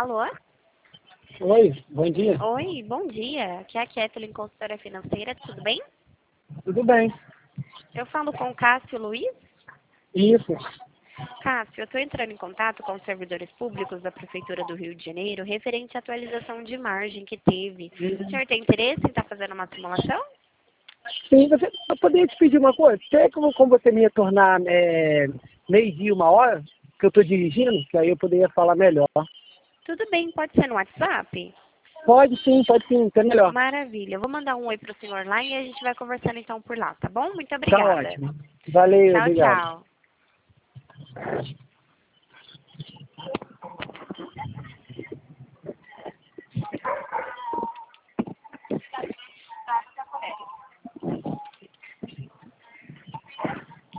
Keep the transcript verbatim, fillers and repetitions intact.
Alô? Oi, bom dia. Oi, bom dia. Aqui é a Kathleen, consultora financeira, tudo bem? Tudo bem? Eu falo com o Cássio Luiz. Isso. Cássio, eu estou entrando em contato com os servidores públicos da Prefeitura do Rio de Janeiro referente à atualização de margem que teve. O senhor tem interesse em estar fazendo uma simulação? Sim, você, eu poderia te pedir uma coisa? Tem como, como você me retornar é, meio-dia, uma hora, que eu estou dirigindo, que aí eu poderia falar melhor. Tudo bem, pode ser no WhatsApp? Pode sim, pode sim, que é melhor. Maravilha. Eu vou mandar um oi para o senhor lá e a gente vai conversando então por lá, tá bom? Muito Tá obrigada. ótimo. Valeu, Tchau, obrigado. tchau.